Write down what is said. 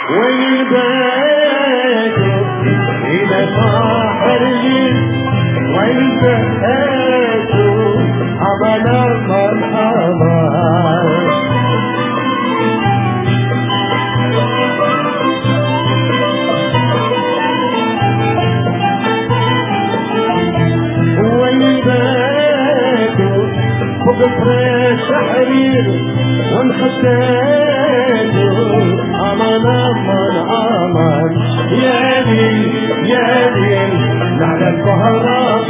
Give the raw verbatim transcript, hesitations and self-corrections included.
ويبادر إلى بحري ويبادر عمل مرحبا ويبادر بقطر شحرير وانحساده عمل من عمل يا ليل يا ليل على البهرات